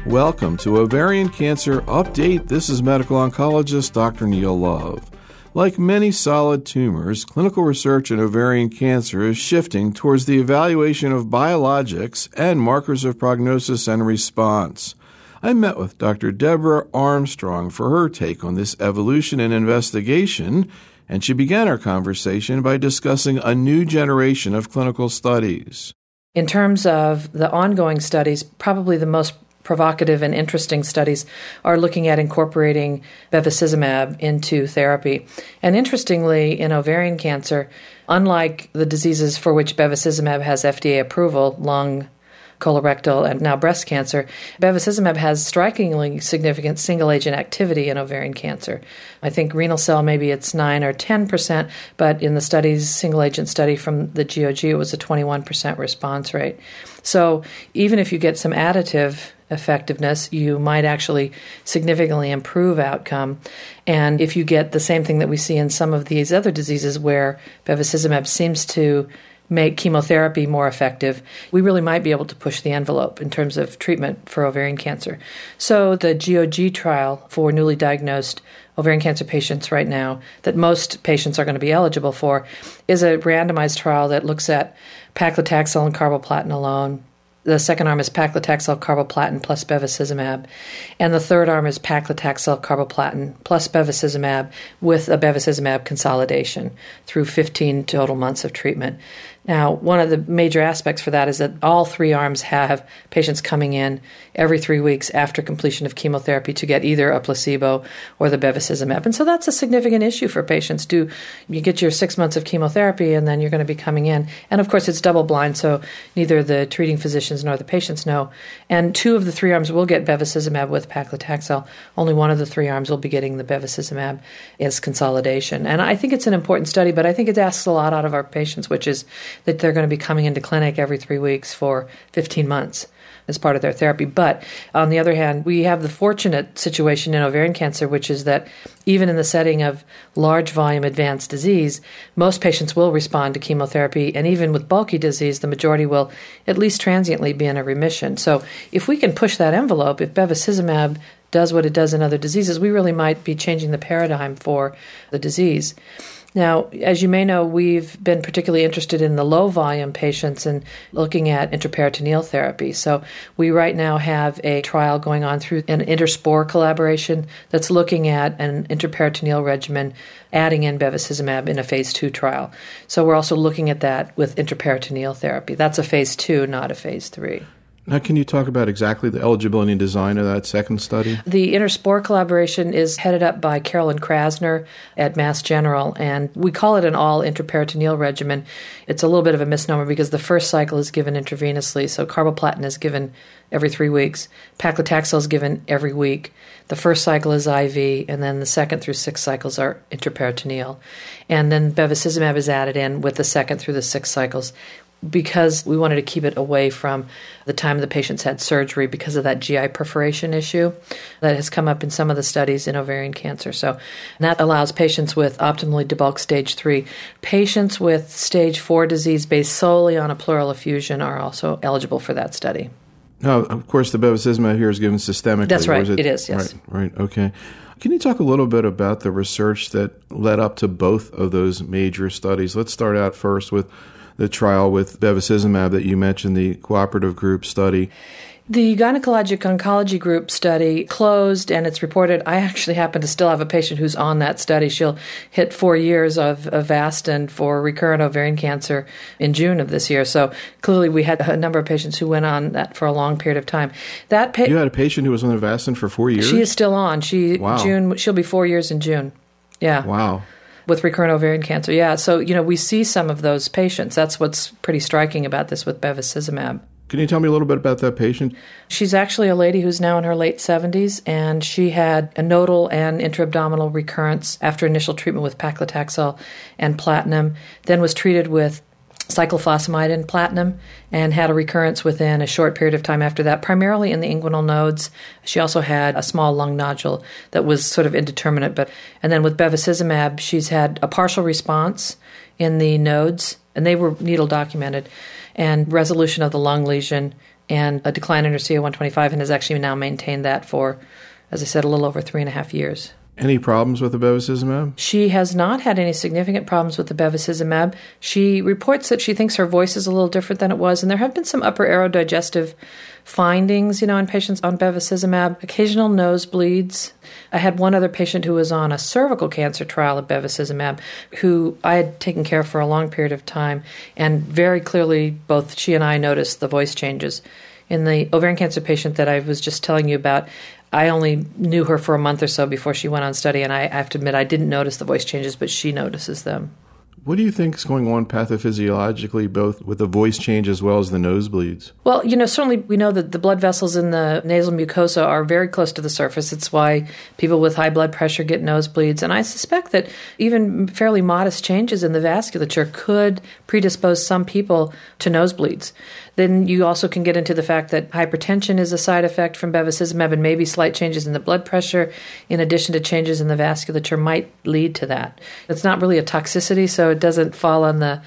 Welcome to Ovarian Cancer Update. This is medical oncologist Dr. Neil Love. Like many solid tumors, clinical research in ovarian cancer is shifting towards the evaluation of biologics and markers of prognosis and response. I met with Dr. Deborah Armstrong for her take on this evolution and investigation, and she began our conversation by discussing a new generation of clinical studies. In terms of the ongoing studies, probably the most provocative and interesting studies are looking at incorporating bevacizumab into therapy. And interestingly, in ovarian cancer, unlike the diseases for which bevacizumab has FDA approval, lung, colorectal, and now breast cancer, bevacizumab has strikingly significant single-agent activity in ovarian cancer. I think renal cell, maybe it's 9 or 10%, but in the studies, single-agent study from the GOG, it was a 21% response rate. So even if you get some additive effectiveness, you might actually significantly improve outcome. And if you get the same thing that we see in some of these other diseases where bevacizumab seems to make chemotherapy more effective, we really might be able to push the envelope in terms of treatment for ovarian cancer. So the GOG trial for newly diagnosed ovarian cancer patients right now that most patients are going to be eligible for is a randomized trial that looks at paclitaxel and carboplatin alone. The second arm is paclitaxel, carboplatin plus bevacizumab. And the third arm is paclitaxel, carboplatin plus bevacizumab with a bevacizumab consolidation through 15 total months of treatment. Now, one of the major aspects for that is that all three arms have patients coming in every 3 weeks after completion of chemotherapy to get either a placebo or the bevacizumab. And so that's a significant issue for patients. You get your 6 months of chemotherapy and then you're going to be coming in. And of course, it's double blind, so neither the treating physicians nor the patients know. And 2 of the 3 arms will get bevacizumab with paclitaxel. Only 1 of the 3 arms will be getting the bevacizumab as consolidation. And I think it's an important study, but I think it asks a lot out of our patients, which is that they're going to be coming into clinic every 3 weeks for 15 months as part of their therapy. But on the other hand, we have the fortunate situation in ovarian cancer, which is that even in the setting of large volume advanced disease, most patients will respond to chemotherapy. And even with bulky disease, the majority will at least transiently be in a remission. So if we can push that envelope, if bevacizumab does what it does in other diseases, we really might be changing the paradigm for the disease. Now, as you may know, we've been particularly interested in the low-volume patients and looking at intraperitoneal therapy. So we right now have a trial going on through an Interspore collaboration that's looking at an intraperitoneal regimen, adding in bevacizumab in a phase 2 trial. So we're also looking at that with intraperitoneal therapy. That's a phase 2, not a phase 3. Now, can you talk about exactly the eligibility and design of that second study? The Interspore collaboration is headed up by Carolyn Krasner at Mass General, and we call it an all-intraperitoneal regimen. It's a little bit of a misnomer because the first cycle is given intravenously, so carboplatin is given every 3 weeks. Paclitaxel is given every week. The first cycle is IV, and then the 2nd through 6th cycles are intraperitoneal. And then bevacizumab is added in with the 2nd through the 6th cycles, because we wanted to keep it away from the time the patients had surgery because of that GI perforation issue that has come up in some of the studies in ovarian cancer. So that allows patients with optimally debulked stage 3. Patients with stage 4 disease based solely on a pleural effusion are also eligible for that study. Now, of course, the bevacizumab here is given systemically. That's right. It is, yes. Right. Okay. Can you talk a little bit about the research that led up to both of those major studies? Let's start out first with the trial with bevacizumab that you mentioned, the cooperative group study. The gynecologic oncology group study closed, and it's reported. I actually happen to still have a patient who's on that study. She'll hit 4 years of Avastin for recurrent ovarian cancer in June of this year. So clearly we had a number of patients who went on that for a long period of time. You had a patient who was on Avastin for 4 years? She is still on. Wow. She'll be 4 years in June. Yeah. Wow. With recurrent ovarian cancer, yeah. So, we see some of those patients. That's what's pretty striking about this with bevacizumab. Can you tell me a little bit about that patient? She's actually a lady who's now in her late 70s, and she had a nodal and intra-abdominal recurrence after initial treatment with paclitaxel and platinum, then was treated with cyclophosphamide and platinum, and had a recurrence within a short period of time after that, primarily in the inguinal nodes. She also had a small lung nodule that was sort of indeterminate. And then with bevacizumab, she's had a partial response in the nodes, and they were needle documented. and resolution of the lung lesion and a decline in her CA-125, and has actually now maintained that for, as I said, a little over 3.5 years. Any problems with the bevacizumab? She has not had any significant problems with the bevacizumab. She reports that she thinks her voice is a little different than it was, and there have been some upper aerodigestive findings, in patients on bevacizumab, occasional nosebleeds. I had one other patient who was on a cervical cancer trial of bevacizumab who I had taken care of for a long period of time, and very clearly both she and I noticed the voice changes. In the ovarian cancer patient that I was just telling you about, I only knew her for a month or so before she went on study, and I have to admit I didn't notice the voice changes, but she notices them. What do you think is going on pathophysiologically, both with the voice change as well as the nosebleeds? Well, certainly we know that the blood vessels in the nasal mucosa are very close to the surface. It's why people with high blood pressure get nosebleeds. And I suspect that even fairly modest changes in the vasculature could predispose some people to nosebleeds. Then you also can get into the fact that hypertension is a side effect from bevacizumab, and maybe slight changes in the blood pressure, in addition to changes in the vasculature, might lead to that. It's not really a toxicity, so it doesn't fall on the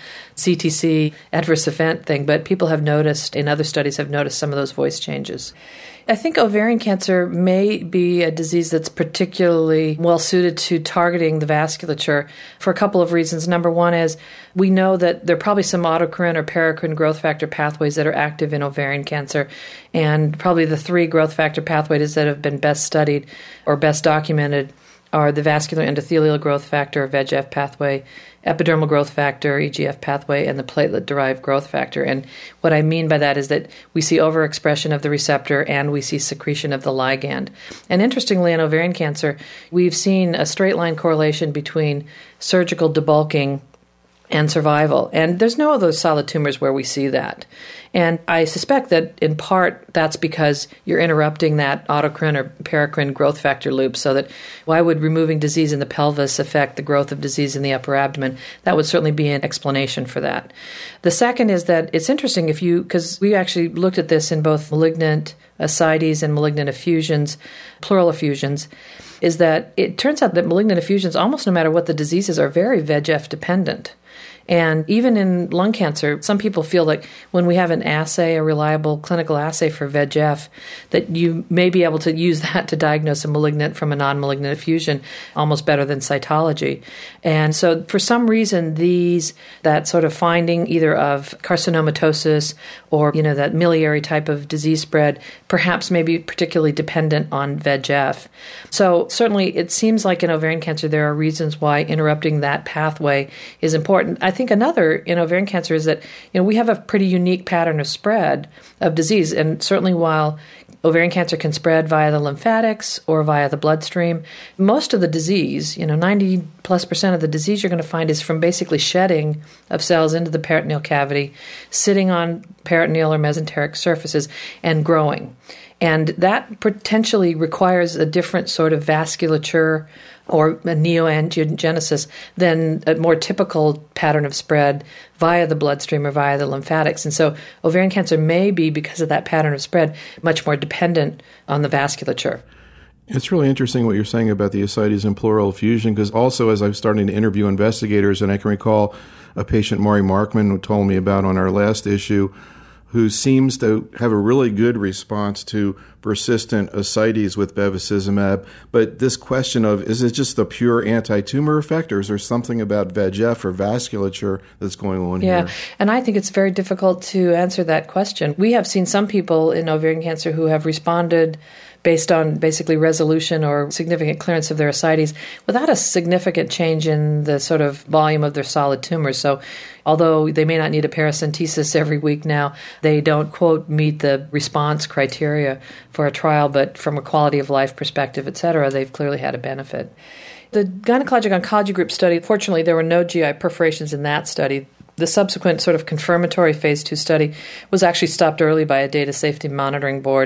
CTC adverse event thing, but people have noticed, in other studies, have noticed some of those voice changes. I think ovarian cancer may be a disease that's particularly well suited to targeting the vasculature for a couple of reasons. Number one is we know that there are probably some autocrine or paracrine growth factor pathways that are active in ovarian cancer, and probably the 3 growth factor pathways that have been best studied or best documented are the vascular endothelial growth factor, VEGF pathway, epidermal growth factor, EGF pathway, and the platelet-derived growth factor. And what I mean by that is that we see overexpression of the receptor and we see secretion of the ligand. And interestingly, in ovarian cancer, we've seen a straight-line correlation between surgical debulking and survival. And there's no other solid tumors where we see that. And I suspect that in part that's because you're interrupting that autocrine or paracrine growth factor loop, so that why would removing disease in the pelvis affect the growth of disease in the upper abdomen? That would certainly be an explanation for that. The second is that it's interesting because we actually looked at this in both malignant ascites and malignant effusions, pleural effusions, is that it turns out that malignant effusions, almost no matter what the disease is, are very VEGF dependent. And even in lung cancer, some people feel like when we have an assay, a reliable clinical assay for VEGF, that you may be able to use that to diagnose a malignant from a non-malignant effusion almost better than cytology. And so for some reason, that sort of finding either of carcinomatosis or, that miliary type of disease spread, perhaps may be particularly dependent on VEGF. So certainly it seems like in ovarian cancer, there are reasons why interrupting that pathway is important. I think another in ovarian cancer is that we have a pretty unique pattern of spread of disease, and certainly while ovarian cancer can spread via the lymphatics or via the bloodstream, most of the disease, 90+% of the disease you're going to find is from basically shedding of cells into the peritoneal cavity, sitting on peritoneal or mesenteric surfaces, and growing. And that potentially requires a different sort of vasculature or a neoangiogenesis than a more typical pattern of spread via the bloodstream or via the lymphatics. And so ovarian cancer may be, because of that pattern of spread, much more dependent on the vasculature. It's really interesting what you're saying about the ascites and pleural effusion, because also as I'm starting to interview investigators, and I can recall a patient Maury Markman who told me about on our last issue, who seems to have a really good response to persistent ascites with bevacizumab. But this question of, is it just the pure anti-tumor effect, or is there something about VEGF or vasculature that's going on here? Yeah, and I think it's very difficult to answer that question. We have seen some people in ovarian cancer who have responded based on basically resolution or significant clearance of their ascites without a significant change in the sort of volume of their solid tumors. So although they may not need a paracentesis every week now, they don't, quote, meet the response criteria for a trial, but from a quality of life perspective, et cetera, they've clearly had a benefit. The gynecologic oncology group study, fortunately, there were no GI perforations in that study. The subsequent sort of confirmatory phase 2 study was actually stopped early by a data safety monitoring board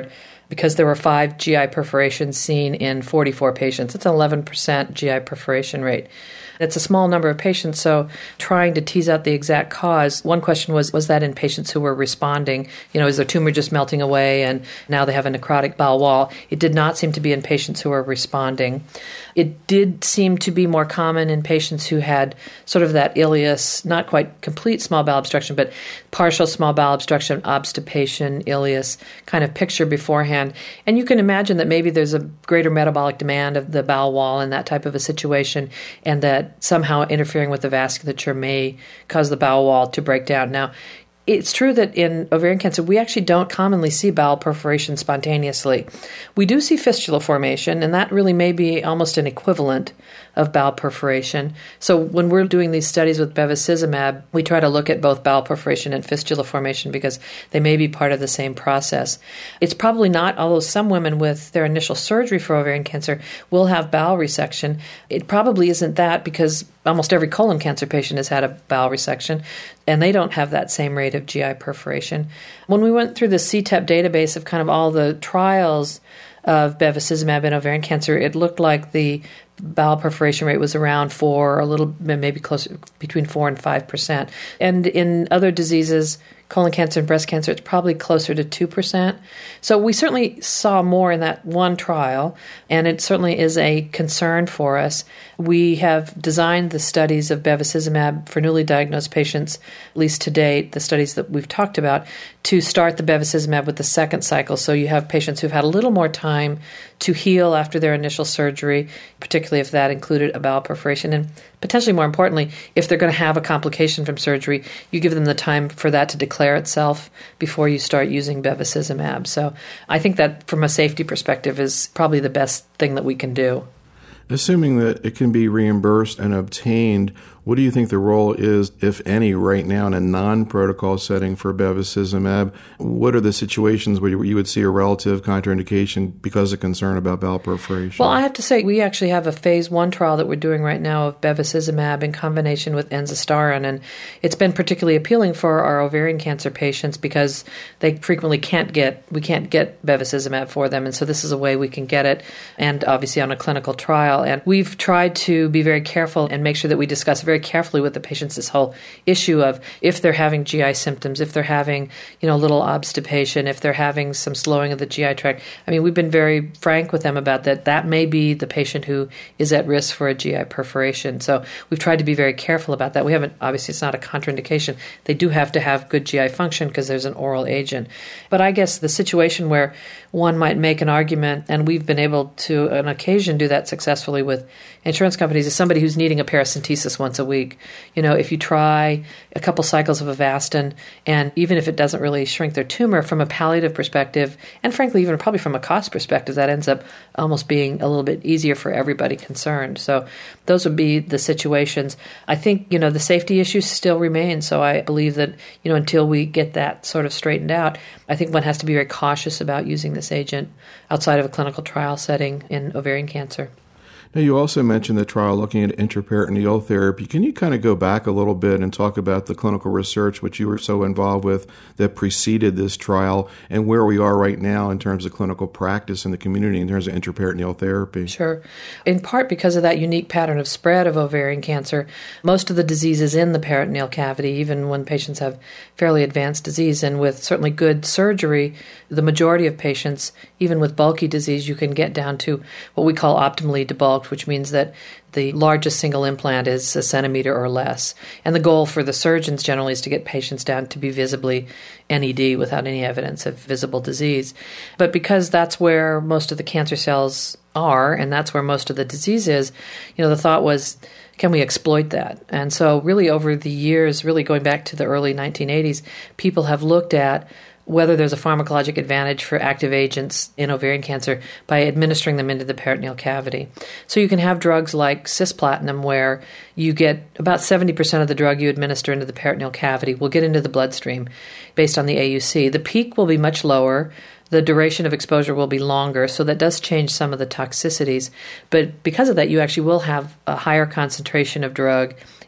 because there were 5 GI perforations seen in 44 patients. It's an 11% GI perforation rate. It's a small number of patients, so trying to tease out the exact cause, one question was that in patients who were responding? Is their tumor just melting away and now they have a necrotic bowel wall? It did not seem to be in patients who were responding. It did seem to be more common in patients who had sort of that ileus, not quite complete small bowel obstruction, but partial small bowel obstruction, obstipation, ileus kind of picture beforehand. And you can imagine that maybe there's a greater metabolic demand of the bowel wall in that type of a situation, and that somehow interfering with the vasculature may cause the bowel wall to break down. Now, it's true that in ovarian cancer, we actually don't commonly see bowel perforation spontaneously. We do see fistula formation, and that really may be almost an equivalent of bowel perforation. So when we're doing these studies with bevacizumab, we try to look at both bowel perforation and fistula formation because they may be part of the same process. It's probably not, although some women with their initial surgery for ovarian cancer will have bowel resection. It probably isn't that because almost every colon cancer patient has had a bowel resection, and they don't have that same rate of GI perforation. When we went through the CTEP database of kind of all the trials of bevacizumab in ovarian cancer, it looked like the bowel perforation rate was around 4, a little maybe closer between 4 and 5%. And in other diseases, colon cancer and breast cancer, it's probably closer to 2%. So we certainly saw more in that one trial, and it certainly is a concern for us. We have designed the studies of bevacizumab for newly diagnosed patients, at least to date, the studies that we've talked about, to start the bevacizumab with the second cycle. So you have patients who've had a little more time to heal after their initial surgery, particularly if that included a bowel perforation. And potentially more importantly, if they're going to have a complication from surgery, you give them the time for that to declare itself before you start using bevacizumab. So I think that from a safety perspective is probably the best thing that we can do. Assuming that it can be reimbursed and obtained, what do you think the role is, if any, right now in a non-protocol setting for bevacizumab? What are the situations where you would see a relative contraindication because of concern about bowel perforation? Well, I have to say we actually have a phase 1 trial that we're doing right now of bevacizumab in combination with enzostarin, and it's been particularly appealing for our ovarian cancer patients because they frequently can't get bevacizumab for them, and so this is a way we can get it, and obviously on a clinical trial. And we've tried to be very careful and make sure that we discuss very carefully with the patients this whole issue of if they're having GI symptoms, if they're having, a little obstipation, if they're having some slowing of the GI tract. I mean, we've been very frank with them about that. That may be the patient who is at risk for a GI perforation. So we've tried to be very careful about that. Obviously it's not a contraindication. They do have to have good GI function because there's an oral agent. But I guess the situation where one might make an argument, and we've been able to, on occasion, do that successfully with insurance companies, is somebody who's needing a paracentesis once a week. If you try a couple cycles of Avastin, and even if it doesn't really shrink their tumor, from a palliative perspective, and frankly, even probably from a cost perspective, that ends up almost being a little bit easier for everybody concerned. So those would be the situations. I think, the safety issues still remain. So I believe that, until we get that sort of straightened out, I think one has to be very cautious about using this agent outside of a clinical trial setting in ovarian cancer. Now, you also mentioned the trial looking at intraperitoneal therapy. Can you kind of go back a little bit and talk about the clinical research which you were so involved with that preceded this trial and where we are right now in terms of clinical practice in the community in terms of intraperitoneal therapy? Sure. In part because of that unique pattern of spread of ovarian cancer, most of the disease is in the peritoneal cavity, even when patients have fairly advanced disease. And with certainly good surgery, the majority of patients, even with bulky disease, you can get down to what we call optimally debulked, which means that the largest single implant is a centimeter or less. And the goal for the surgeons generally is to get patients down to be visibly NED without any evidence of visible disease. But because that's where most of the cancer cells are, and that's where most of the disease is, the thought was, can we exploit that? And so really over the years, really going back to the early 1980s, people have looked at whether there's a pharmacologic advantage for active agents in ovarian cancer by administering them into the peritoneal cavity. So you can have drugs like cisplatin, where you get about 70% of the drug you administer into the peritoneal cavity will get into the bloodstream based on the AUC. The peak will be much lower. The duration of exposure will be longer, so that does change some of the toxicities. But because of that, you actually will have a higher concentration of drug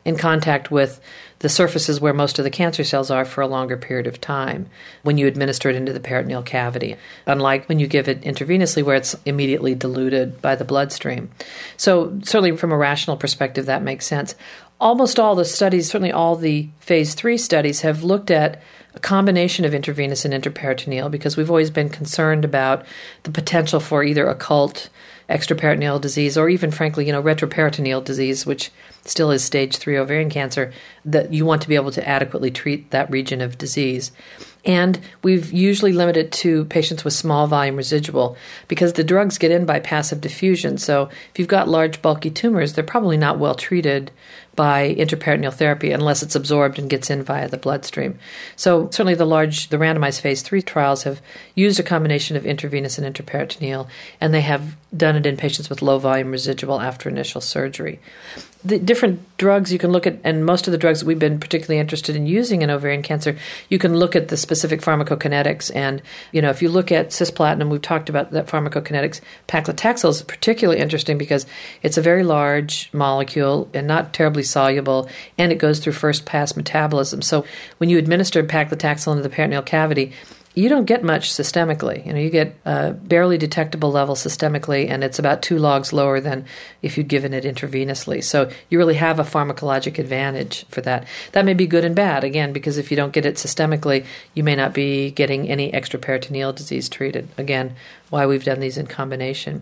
in contact with the surfaces where most of the cancer cells are for a longer period of time when you administer it into the peritoneal cavity, unlike when you give it intravenously where it's immediately diluted by the bloodstream. So certainly from a rational perspective, that makes sense. Almost all the studies, certainly all the phase 3 studies, have looked at a combination of intravenous and intraperitoneal because we've always been concerned about the potential for either occult extraperitoneal disease or even, frankly, retroperitoneal disease, which still is stage 3 ovarian cancer, that you want to be able to adequately treat that region of disease. And we've usually limited to patients with small volume residual because the drugs get in by passive diffusion. So if you've got large, bulky tumors, they're probably not well treated by intraperitoneal therapy unless it's absorbed and gets in via the bloodstream. So certainly the randomized phase 3 trials have used a combination of intravenous and intraperitoneal, and they have done it in patients with low volume residual after initial surgery. The different drugs you can look at, and most of the drugs that we've been particularly interested in using in ovarian cancer, you can look at the specific pharmacokinetics. And, if you look at cisplatin, we've talked about that pharmacokinetics, paclitaxel is particularly interesting because it's a very large molecule and not terribly soluble, and it goes through first-pass metabolism. So when you administer paclitaxel into the peritoneal cavity, you don't get much systemically. You get a barely detectable level systemically, and it's about 2 logs lower than if you'd given it intravenously. So you really have a pharmacologic advantage for that. That may be good and bad, again, because if you don't get it systemically, you may not be getting any extraperitoneal disease treated. Again, why we've done these in combination.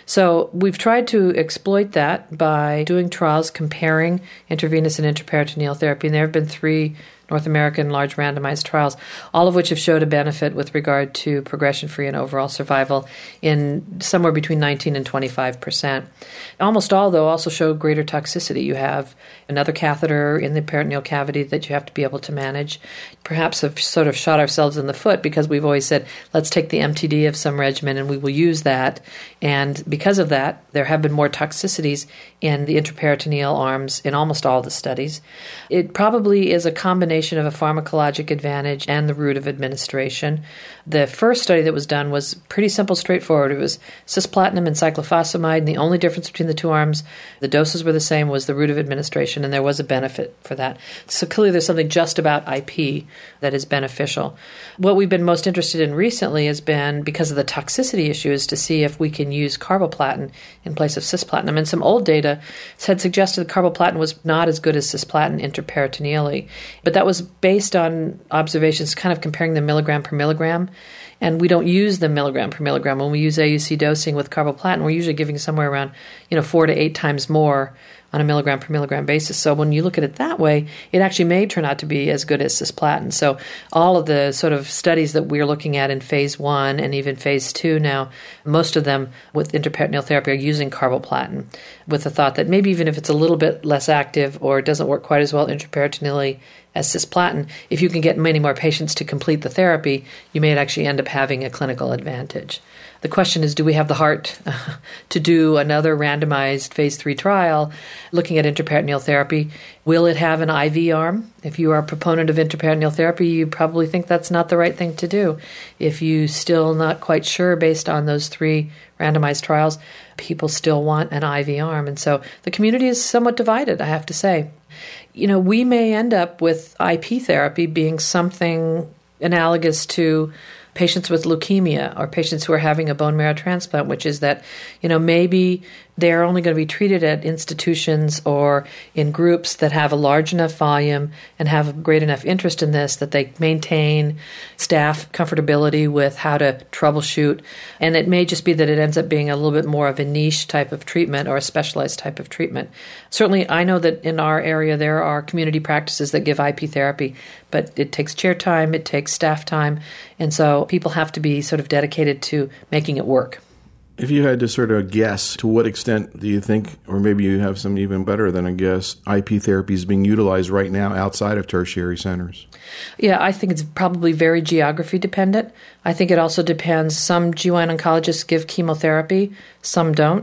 So we've tried to exploit that by doing trials comparing intravenous and intraperitoneal therapy, and there have been 3 North American large randomized trials, all of which have showed a benefit with regard to progression-free and overall survival in somewhere between 19 and 25%. Almost all, though, also show greater toxicity. You have another catheter in the peritoneal cavity that you have to be able to manage. Perhaps have sort of shot ourselves in the foot because we've always said, let's take the MTD of some regimen and we will use that. And because of that, there have been more toxicities in the intraperitoneal arms in almost all the studies. It probably is a combination of a pharmacologic advantage and the route of administration. The first study that was done was pretty simple, straightforward. It was cisplatin and cyclophosphamide, and the only difference between the 2 arms, the doses were the same, was the route of administration, and there was a benefit for that. So clearly there's something just about IP that is beneficial. What we've been most interested in recently has been, because of the toxicity issue, is to see if we can use carboplatin in place of cisplatin. And some old data had suggested that carboplatin was not as good as cisplatin intraperitoneally, but that was based on observations kind of comparing the milligram per milligram. And we don't use the milligram per milligram. When we use AUC dosing with carboplatin, we're usually giving somewhere around 4 to 8 times more on a milligram per milligram basis. So when you look at it that way, it actually may turn out to be as good as cisplatin. So all of the sort of studies that we're looking at in phase 1 and even phase 2 now, most of them with intraperitoneal therapy are using carboplatin with the thought that maybe even if it's a little bit less active or it doesn't work quite as well intraperitoneally as cisplatin, if you can get many more patients to complete the therapy, you may actually end up having a clinical advantage. The question is, do we have the heart to do another randomized phase 3 trial looking at intraperitoneal therapy? Will it have an IV arm? If you are a proponent of intraperitoneal therapy, you probably think that's not the right thing to do. If you're still not quite sure based on those 3 randomized trials, people still want an IV arm. And so the community is somewhat divided, I have to say. We may end up with IP therapy being something analogous to patients with leukemia or patients who are having a bone marrow transplant, which is that, maybe they're only going to be treated at institutions or in groups that have a large enough volume and have a great enough interest in this that they maintain staff comfortability with how to troubleshoot. And it may just be that it ends up being a little bit more of a niche type of treatment or a specialized type of treatment. Certainly, I know that in our area there are community practices that give IP therapy, but it takes chair time, it takes staff time, and so people have to be sort of dedicated to making it work. If you had to sort of guess, to what extent do you think, or maybe you have some even better than a guess, IP therapy is being utilized right now outside of tertiary centers? Yeah, I think it's probably very geography dependent. I think it also depends. Some GYN oncologists give chemotherapy, some don't.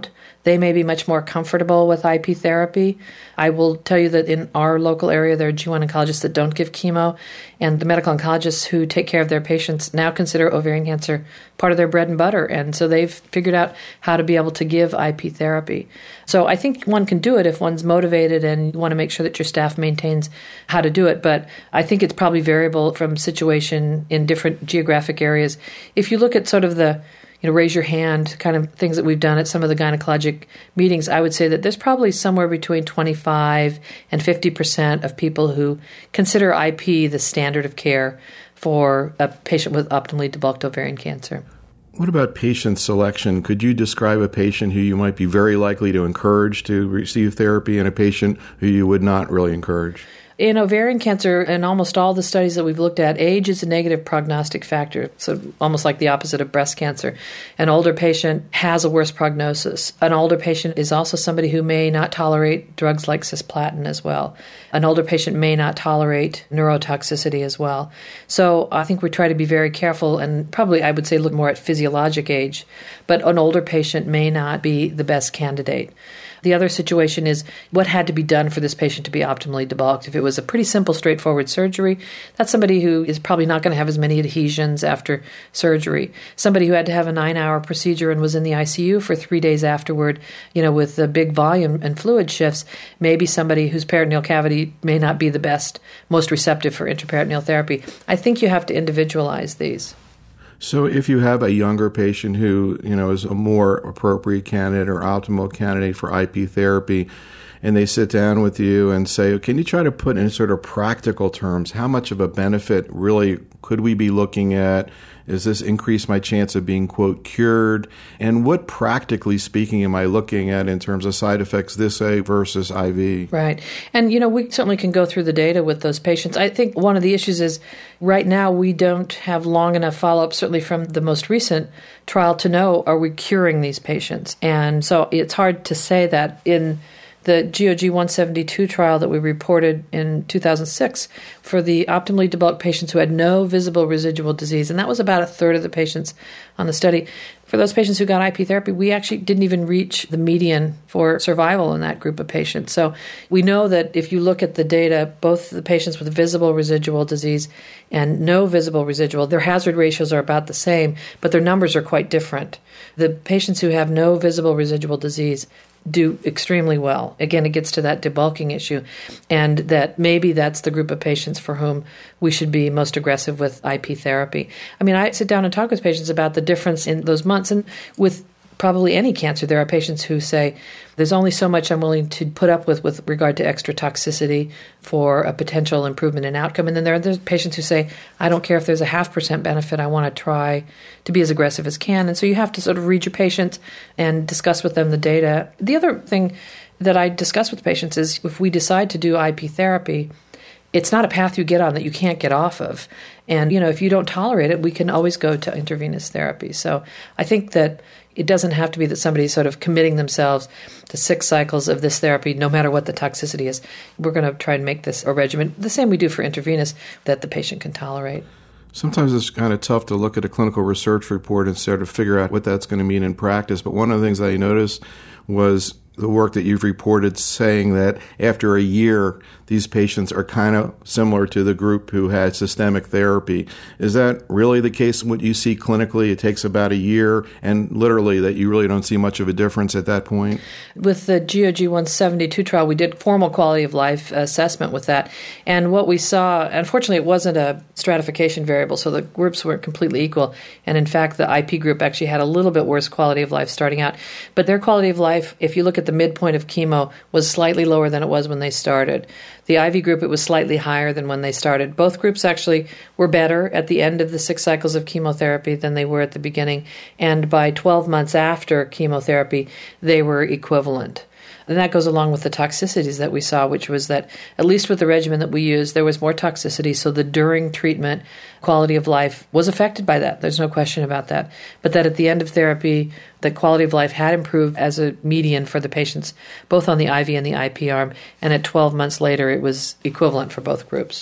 they may be much more comfortable with IP therapy. I will tell you that in our local area, there are GYN oncologists that don't give chemo, and the medical oncologists who take care of their patients now consider ovarian cancer part of their bread and butter, and so they've figured out how to be able to give IP therapy. So I think one can do it if one's motivated and you want to make sure that your staff maintains how to do it, but I think it's probably variable from situation in different geographic areas. If you look at sort of the raise your hand kind of things that we've done at some of the gynecologic meetings, I would say that there's probably somewhere between 25 and 50% of people who consider IP the standard of care for a patient with optimally debulked ovarian cancer. What about patient selection? Could you describe a patient who you might be very likely to encourage to receive therapy and a patient who you would not really encourage? In ovarian cancer, in almost all the studies that we've looked at, age is a negative prognostic factor, so almost like the opposite of breast cancer. An older patient has a worse prognosis. An older patient is also somebody who may not tolerate drugs like cisplatin as well. An older patient may not tolerate neurotoxicity as well. So I think we try to be very careful and probably, I would say, look more at physiologic age. But an older patient may not be the best candidate. The other situation is what had to be done for this patient to be optimally debulked. If it was a pretty simple, straightforward surgery, that's somebody who is probably not going to have as many adhesions after surgery. Somebody who had to have a 9-hour procedure and was in the ICU for 3 days afterward, with the big volume and fluid shifts, maybe somebody whose peritoneal cavity may not be the best, most receptive for intraperitoneal therapy. I think you have to individualize these. So if you have a younger patient who, is a more appropriate candidate or optimal candidate for IP therapy, and they sit down with you and say, can you try to put in sort of practical terms, how much of a benefit really could we be looking at? Does this increase my chance of being, quote, cured? And what, practically speaking, am I looking at in terms of side effects this way versus IV? Right. And, we certainly can go through the data with those patients. I think one of the issues is right now we don't have long enough follow-up, certainly from the most recent trial, to know, are we curing these patients? And so it's hard to say that. In the GOG 172 trial that we reported in 2006 for the optimally debulked patients who had no visible residual disease, and that was about a third of the patients on the study. For those patients who got IP therapy, we actually didn't even reach the median for survival in that group of patients. So we know that if you look at the data, both the patients with visible residual disease and no visible residual, their hazard ratios are about the same, but their numbers are quite different. The patients who have no visible residual disease do extremely well. Again, it gets to that debulking issue, and that maybe that's the group of patients for whom we should be most aggressive with IP therapy. I mean, I sit down and talk with patients about the difference in those months, and with probably any cancer, there are patients who say, there's only so much I'm willing to put up with regard to extra toxicity for a potential improvement in outcome. And then there are patients who say, I don't care if there's a 0.5% benefit, I want to try to be as aggressive as can. And so you have to sort of read your patient and discuss with them the data. The other thing that I discuss with patients is if we decide to do IP therapy, it's not a path you get on that you can't get off of. And, if you don't tolerate it, we can always go to intravenous therapy. So I think that it doesn't have to be that somebody's sort of committing themselves to 6 cycles of this therapy, no matter what the toxicity is. We're going to try and make this a regimen, the same we do for intravenous, that the patient can tolerate. Sometimes it's kind of tough to look at a clinical research report and sort of figure out what that's going to mean in practice. But one of the things that I noticed was the work that you've reported saying that after a year, these patients are kind of similar to the group who had systemic therapy. Is that really the case? What you see clinically, it takes about a year, and literally that you really don't see much of a difference at that point? With the GOG 172 trial, we did formal quality of life assessment with that. And what we saw, unfortunately, it wasn't a stratification variable, so the groups weren't completely equal. And in fact, the IP group actually had a little bit worse quality of life starting out. But their quality of life, if you look at the midpoint of chemo, was slightly lower than it was when they started. The IV group, it was slightly higher than when they started. Both groups actually were better at the end of the 6 cycles of chemotherapy than they were at the beginning. And by 12 months after chemotherapy, they were equivalent. And that goes along with the toxicities that we saw, which was that, at least with the regimen that we used, there was more toxicity. So the during treatment quality of life was affected by that. There's no question about that. But that at the end of therapy, the quality of life had improved as a median for the patients, both on the IV and the IP arm. And at 12 months later, it was equivalent for both groups.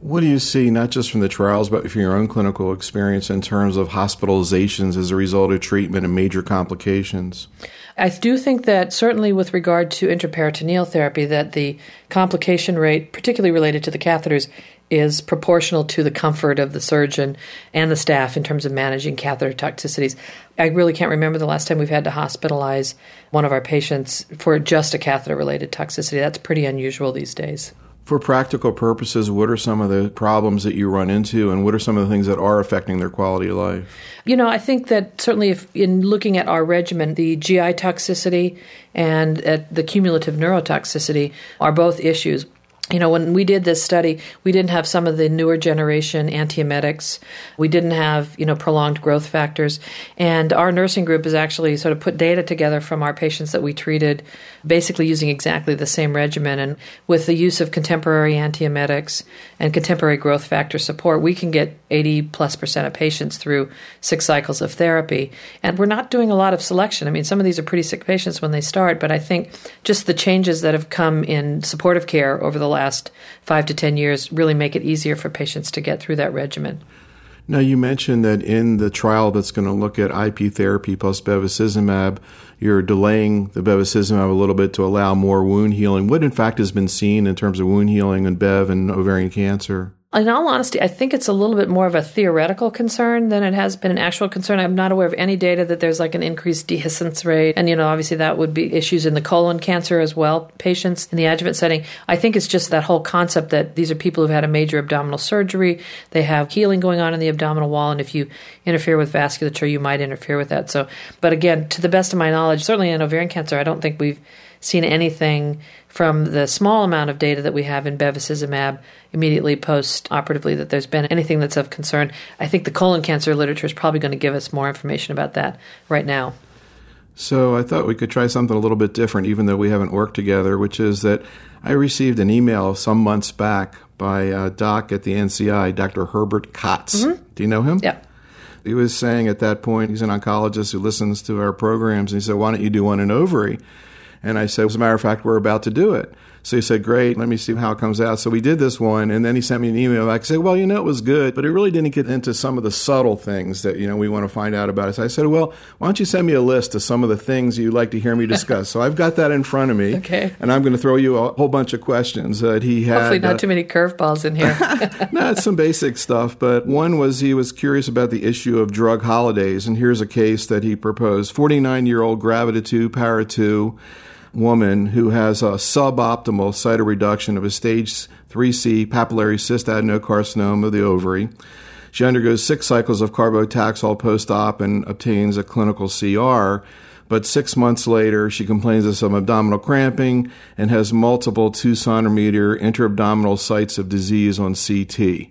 What do you see, not just from the trials, but from your own clinical experience in terms of hospitalizations as a result of treatment and major complications? I do think that certainly with regard to intraperitoneal therapy, that the complication rate, particularly related to the catheters, is proportional to the comfort of the surgeon and the staff in terms of managing catheter toxicities. I really can't remember the last time we've had to hospitalize one of our patients for just a catheter-related toxicity. That's pretty unusual these days. For practical purposes, what are some of the problems that you run into, and what are some of the things that are affecting their quality of life? I think that certainly if in looking at our regimen, the GI toxicity and the cumulative neurotoxicity are both issues. When we did this study, we didn't have some of the newer generation antiemetics. We didn't have, prolonged growth factors. And our nursing group has actually sort of put data together from our patients that we treated, basically using exactly the same regimen. And with the use of contemporary antiemetics and contemporary growth factor support, we can get 80+% of patients through 6 cycles of therapy. And we're not doing a lot of selection. I mean, some of these are pretty sick patients when they start, but I think just the changes that have come in supportive care over the last 5 to 10 years really make it easier for patients to get through that regimen. Now, you mentioned that in the trial that's going to look at IP therapy plus bevacizumab, you're delaying the bevacizumab a little bit to allow more wound healing. What, in fact, has been seen in terms of wound healing in Bev and ovarian cancer? In all honesty, I think it's a little bit more of a theoretical concern than it has been an actual concern. I'm not aware of any data that there's like an increased dehiscence rate. And, obviously that would be issues in the colon cancer as well, patients in the adjuvant setting. I think it's just that whole concept that these are people who've had a major abdominal surgery. They have healing going on in the abdominal wall. And if you interfere with vasculature, you might interfere with that. But again, to the best of my knowledge, certainly in ovarian cancer, I don't think we've seen anything from the small amount of data that we have in bevacizumab immediately post-operatively that there's been anything that's of concern. I think the colon cancer literature is probably going to give us more information about that right now. So I thought we could try something a little bit different, even though we haven't worked together, which is that I received an email some months back by a doc at the NCI, Dr. Herbert Kotz. Mm-hmm. Do you know him? Yeah. He was saying at that point, he's an oncologist who listens to our programs, and he said, why don't you do one in ovary? And I said, as a matter of fact, we're about to do it. So he said, great, let me see how it comes out. So we did this one, and then he sent me an email back and said, well, it was good, but it really didn't get into some of the subtle things that, we want to find out about it. So I said, well, why don't you send me a list of some of the things you'd like to hear me discuss? So I've got that in front of me, okay, and I'm going to throw you a whole bunch of questions that he had. Hopefully not too many curveballs in here. No, it's some basic stuff, but one was he was curious about the issue of drug holidays, and here's a case that he proposed. 49-year-old Gravida2, Para2, woman who has a suboptimal cytoreduction of a stage 3C papillary cyst adenocarcinoma of the ovary. She undergoes 6 cycles of carbotaxol post-op and obtains a clinical CR. But 6 months later, she complains of some abdominal cramping and has multiple 2-centimeter intra-abdominal sites of disease on CT.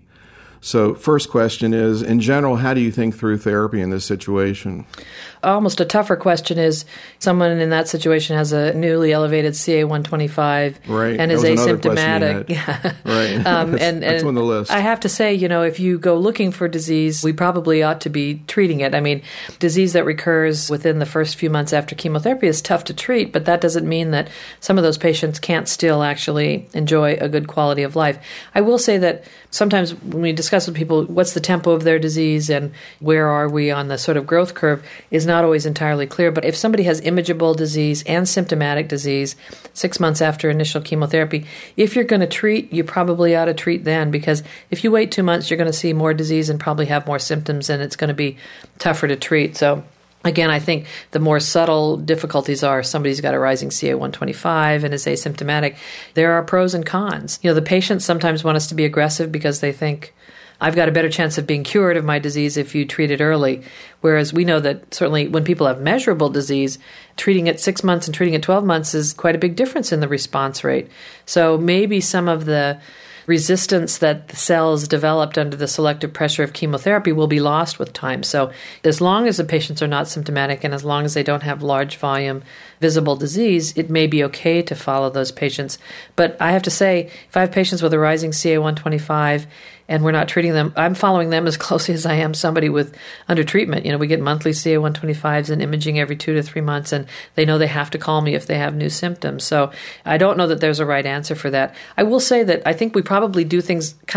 So first question is, in general, how do you think through therapy in this situation? Almost a tougher question is someone in that situation has a newly elevated CA-125 and is asymptomatic. Yeah. Right. That's on the list. I have to say, if you go looking for disease, we probably ought to be treating it. I mean, disease that recurs within the first few months after chemotherapy is tough to treat, but that doesn't mean that some of those patients can't still actually enjoy a good quality of life. I will say that sometimes when we discuss with people what's the tempo of their disease and where are we on the sort of growth curve is not always entirely clear. But if somebody has imageable disease and symptomatic disease 6 months after initial chemotherapy, if you're going to treat, you probably ought to treat then, because if you wait 2 months, you're going to see more disease and probably have more symptoms, and it's going to be tougher to treat. So again, I think the more subtle difficulties are somebody's got a rising CA-125 and is asymptomatic. There are pros and cons. The patients sometimes want us to be aggressive because they think, I've got a better chance of being cured of my disease if you treat it early. Whereas we know that certainly when people have measurable disease, treating it 6 months and treating it 12 months is quite a big difference in the response rate. So maybe some of the resistance that the cells developed under the selective pressure of chemotherapy will be lost with time. So as long as the patients are not symptomatic and as long as they don't have large volume visible disease, it may be okay to follow those patients. But I have to say, if I have patients with a rising CA-125 and we're not treating them, I'm following them as closely as I am somebody with under treatment. We get monthly CA-125s and imaging every 2 to 3 months, and they know they have to call me if they have new symptoms. So I don't know that there's a right answer for that. I will say that I think we probably do things kind of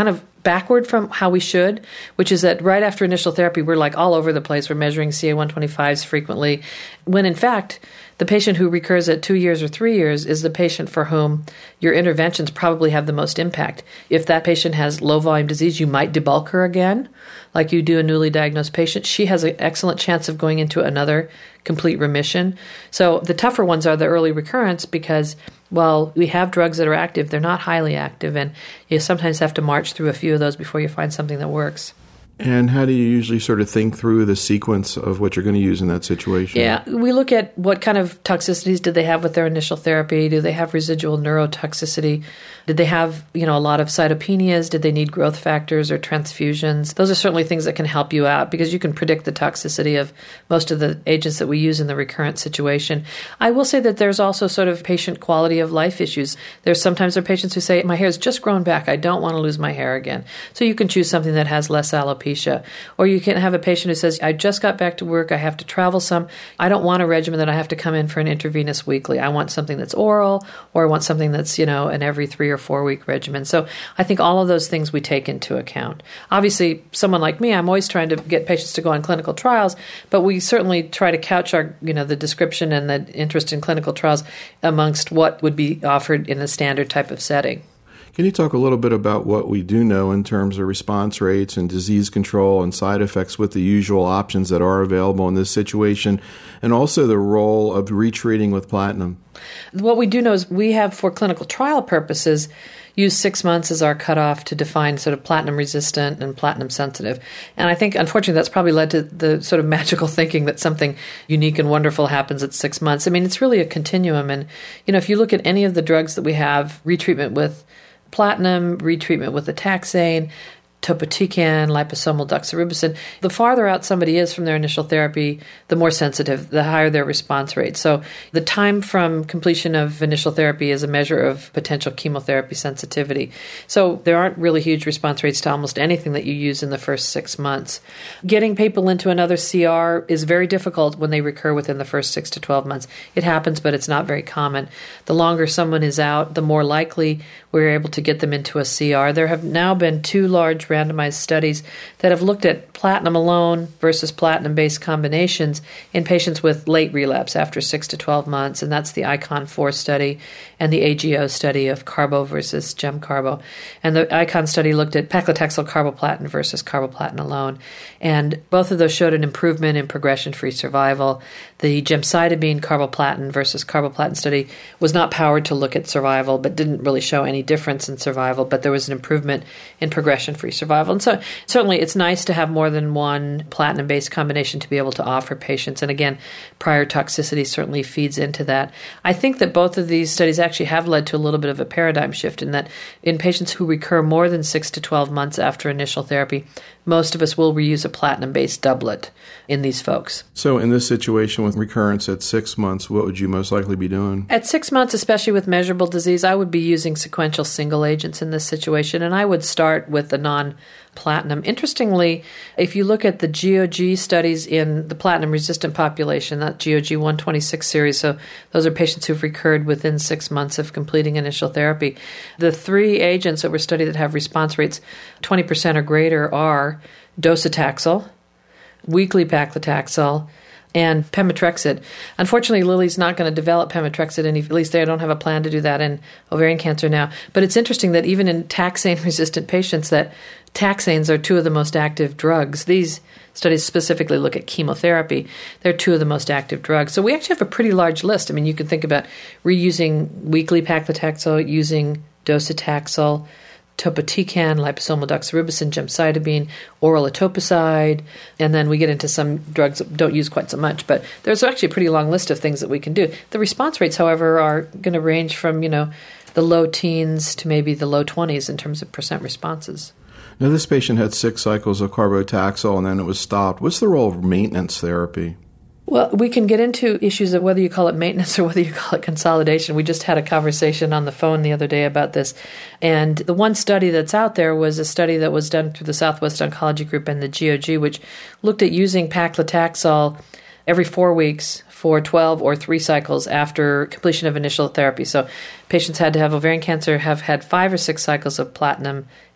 backward from how we should, which is that right after initial therapy, we're like all over the place. We're measuring CA-125s frequently, when in fact, the patient who recurs at 2 years or 3 years is the patient for whom your interventions probably have the most impact. If that patient has low volume disease, you might debulk her again, like you do a newly diagnosed patient. She has an excellent chance of going into another complete remission. So the tougher ones are the early recurrence because, while we have drugs that are active, they're not highly active, and you sometimes have to march through a few of those before you find something that works. And how do you usually sort of think through the sequence of what you're going to use in that situation? Yeah, we look at what kind of toxicities did they have with their initial therapy. Do they have residual neurotoxicity? Did they have, a lot of cytopenias? Did they need growth factors or transfusions? Those are certainly things that can help you out because you can predict the toxicity of most of the agents that we use in the recurrent situation. I will say that there's also sort of patient quality of life issues. Sometimes there are patients who say, my hair's just grown back. I don't want to lose my hair again. So you can choose something that has less alopecia. Or you can have a patient who says, I just got back to work. I have to travel some. I don't want a regimen that I have to come in for an intravenous weekly. I want something that's oral, or I want something that's, an every 3 or 4 week regimen. So I think all of those things we take into account. Obviously, someone like me, I'm always trying to get patients to go on clinical trials, but we certainly try to couch our, the description and the interest in clinical trials amongst what would be offered in a standard type of setting. Can you talk a little bit about what we do know in terms of response rates and disease control and side effects with the usual options that are available in this situation, and also the role of retreating with platinum? What we do know is we have, for clinical trial purposes, used 6 months as our cutoff to define sort of platinum resistant and platinum sensitive. And I think, unfortunately, that's probably led to the sort of magical thinking that something unique and wonderful happens at 6 months. I mean, it's really a continuum. And, if you look at any of the drugs that we have, retreatment with platinum, retreatment with a taxane, topotecan, liposomal doxorubicin, the farther out somebody is from their initial therapy, the more sensitive, the higher their response rate. So the time from completion of initial therapy is a measure of potential chemotherapy sensitivity. So there aren't really huge response rates to almost anything that you use in the first 6 months. Getting people into another CR is very difficult when they recur within the first 6 to 12 months. It happens, but it's not very common. The longer someone is out, the more likely we're able to get them into a CR. There have now been 2 large randomized studies that have looked at platinum alone versus platinum-based combinations in patients with late relapse after 6 to 12 months, and that's the ICON-4 study and the AGO study of carbo versus gemcarbo. And the ICON study looked at paclitaxel carboplatin versus carboplatin alone, and both of those showed an improvement in progression-free survival. The gemcitabine carboplatin versus carboplatin study was not powered to look at survival, but didn't really show any difference in survival, but there was an improvement in progression-free survival. And so certainly it's nice to have more than one platinum-based combination to be able to offer patients. And again, prior toxicity certainly feeds into that. I think that both of these studies actually have led to a little bit of a paradigm shift in that in patients who recur more than 6 to 12 months after initial therapy, most of us will reuse a platinum-based doublet in these folks. So in this situation with recurrence at 6 months, what would you most likely be doing? At 6 months, especially with measurable disease, I would be using sequential single agents in this situation, and I would start with the non-platinum. Interestingly, if you look at the GOG studies in the platinum-resistant population, that GOG 126 series, so those are patients who've recurred within 6 months of completing initial therapy, the 3 agents that were studied that have response rates 20% or greater are docetaxel, weekly paclitaxel, and pemetrexed. Unfortunately, Lilly's not going to develop pemetrexed, at least they don't have a plan to do that in ovarian cancer now. But it's interesting that even in taxane-resistant patients, that taxanes are 2 of the most active drugs. These studies specifically look at chemotherapy. They're 2 of the most active drugs. So we actually have a pretty large list. I mean, you can think about reusing weekly paclitaxel, using docetaxel, topotecan, liposomal doxorubicin, gemcitabine, oral etoposide, and then we get into some drugs that don't use quite so much. But there's actually a pretty long list of things that we can do. The response rates, however, are going to range from, the low teens to maybe the low 20s in terms of percent responses. Now, this patient had 6 cycles of carbotaxel, and then it was stopped. What's the role of maintenance therapy? Well, we can get into issues of whether you call it maintenance or whether you call it consolidation. We just had a conversation on the phone the other day about this. And the one study that's out there was a study that was done through the Southwest Oncology Group and the GOG, which looked at using paclitaxel every 4 weeks for 12 or 3 cycles after completion of initial therapy. So patients had to have ovarian cancer, have had 5 or 6 cycles of platinum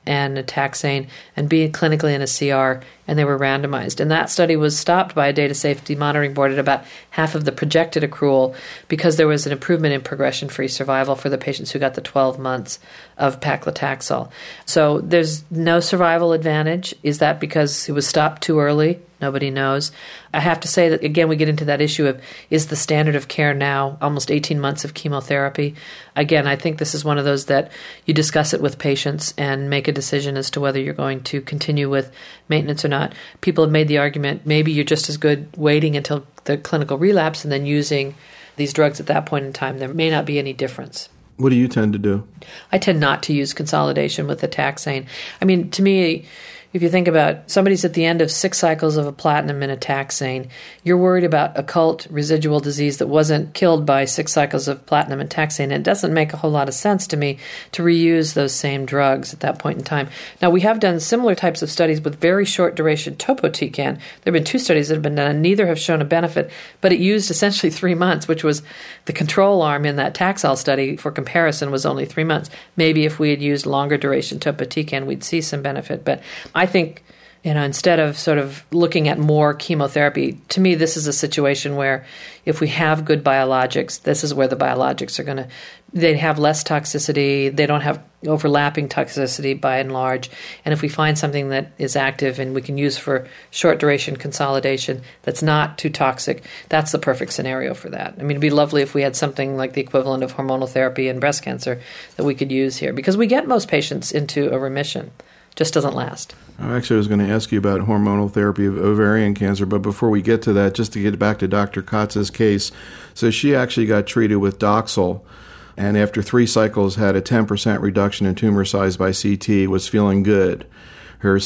and a taxane and be clinically in a CR, and they were randomized. And that study was stopped by a data safety monitoring board at about half of the projected accrual because there was an improvement in progression-free survival for the patients who got the 12 months of paclitaxel. So there's no survival advantage. Is that because it was stopped too early? Nobody knows. I have to say that, again, we get into that issue of, is the standard of care now almost 18 months of chemotherapy? Again, I think this is one of those that you discuss it with patients and make a decision as to whether you're going to continue with maintenance or not. People have made the argument, maybe you're just as good waiting until the clinical relapse and then using these drugs at that point in time. There may not be any difference. What do you tend to do? I tend not to use consolidation with the taxane. I mean, to me, if you think about somebody's at the end of 6 cycles of a platinum and a taxane, you're worried about occult residual disease that wasn't killed by 6 cycles of platinum and taxane. It doesn't make a whole lot of sense to me to reuse those same drugs at that point in time. Now, we have done similar types of studies with very short duration topotecan. There have been 2 studies that have been done, and neither have shown a benefit, but it used essentially 3 months, which was the control arm in that Taxol study for comparison was only 3 months. Maybe if we had used longer duration topotecan, we'd see some benefit. But I think, instead of sort of looking at more chemotherapy, to me, this is a situation where if we have good biologics, this is where the biologics are they have less toxicity, they don't have overlapping toxicity by and large, and if we find something that is active and we can use for short duration consolidation that's not too toxic, that's the perfect scenario for that. I mean, it'd be lovely if we had something like the equivalent of hormonal therapy in breast cancer that we could use here, because we get most patients into a remission. Just doesn't last. Actually, I was going to ask you about hormonal therapy of ovarian cancer, but before we get to that, just to get back to Dr. Katz's case, so she actually got treated with Doxil, and after 3 cycles had a 10% reduction in tumor size by CT, was feeling good. Her